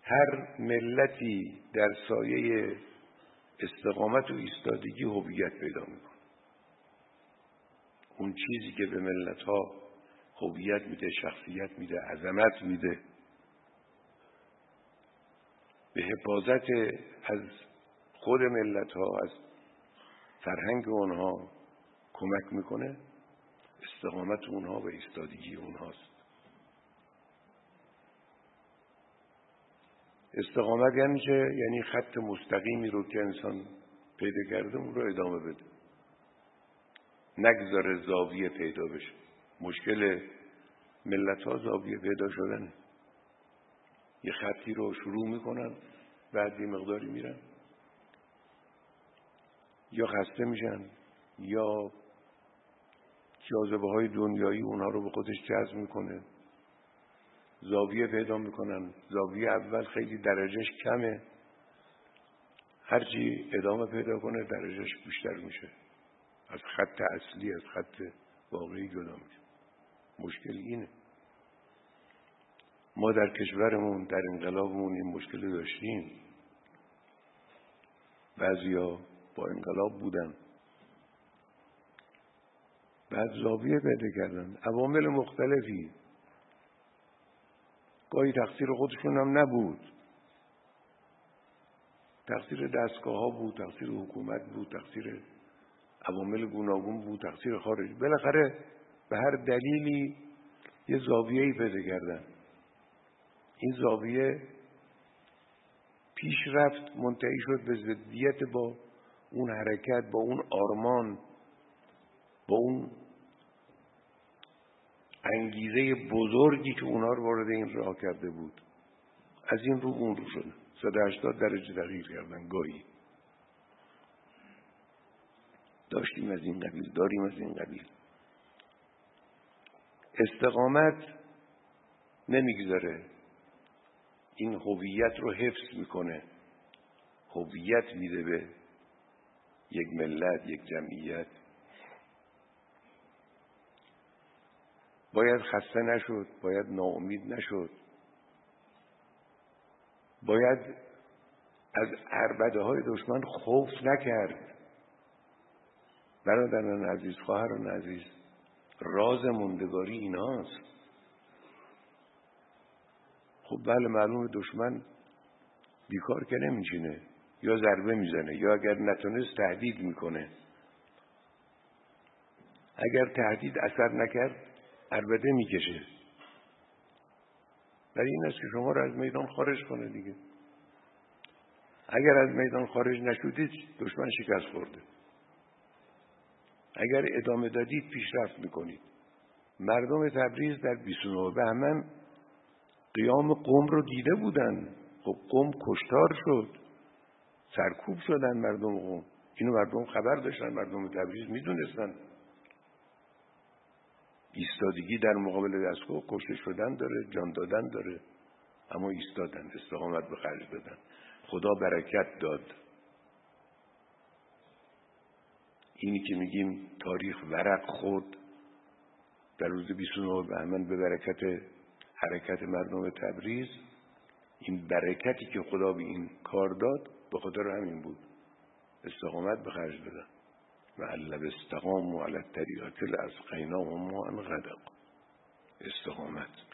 هر ملتی در سایه استقامت و ایستادگی هویت پیدا میکنه. اون چیزی که به ملت‌ها هویت میده، شخصیت میده، عظمت میده، به حفاظت از خود ملت‌ها، از فرهنگ اونها کمک میکنه، استقامت اونها و ایستادگی اونهاست. استقامت یعنی چه؟ یعنی خط مستقیمی رو که انسان پیدا کرده اون رو ادامه بده، نگذاره زاویه پیدا بشه. مشکل ملت‌ها زاویه پیدا شدن. یه خطی رو شروع میکنن، بعد یه مقداری میرن، یا خسته میشن، یا جاذبه های دنیایی اونها رو به خودش جذب میکنه، زاویه پیدا میکنن. زاویه اول خیلی درجهش کمه، هرچی ادامه پیدا کنه درجهش بیشتر میشه، از خط اصلی، از خط واقعی جدا میشه. مشکل اینه. ما در کشورمون، در انقلابمون این مشکل داشتیم. بعضیا با انقلاب بودن، بعد زاویه پیدا کردن، عوامل مختلفی، گاهی تقصیر خودشون هم نبود، تقصیر دستگاه ها بود، تقصیر حکومت بود، تقصیر عوامل گوناگون بود، تقصیر خارج. بالاخره به هر دلیلی یه زاویه‌ای پیدا کردن. این زاویه پیش رفت، منتهی شد به ضدیت با اون حرکت، با اون آرمان، با اون انگیزه بزرگی که اونا رو وارد این راه کرده بود. از این رو اون رو شد، 180 درجه تغییر کردن. گاهی داشتیم از این قبیل، داریم از این قبیل. استقامت نمیگذاره، این هویت رو حفظ میکنه، هویت میده به یک ملت، یک جمعیت. باید خسته نشد، باید ناامید نشد، باید از عربده‌های دشمن خوف نکرد. برادران عزیز، خواهران عزیز، راز موندگاری ایناست. خب بله، معلومه دشمن بیکار که نمیشینه، یا ضربه میزنه، یا اگر نتونست تهدید میکنه. اگر تهدید اثر نکرد عربده میکشه. برای این است که شما رو از میدان خارج کنه دیگه. اگر از میدان خارج نشدید دشمن شکست خورده. اگر ادامه دادید پیشرفت میکنید. مردم تبریز در 29 بهمن قیام قم رو دیده بودن. خب قم کشتار شد، سرکوب شدن مردم قم. اینو مردم خبر داشتن، مردم تبریز میدونستن. ایستادگی در مقابل دستگاه کشته شدن داره، جان دادن داره، اما ایستادن، استقامت به خرج دادن. خدا برکت داد. اینی که میگیم تاریخ ورق خورد در روز 29 بهمن به برکت حرکت مردم تبریز. این برکتی که خدا به این کار داد به خاطر همین بود، استقامت به خرج دادن. و علب استقاموا علی الطریقة لاسقیناهم ماء غدق. استقامت.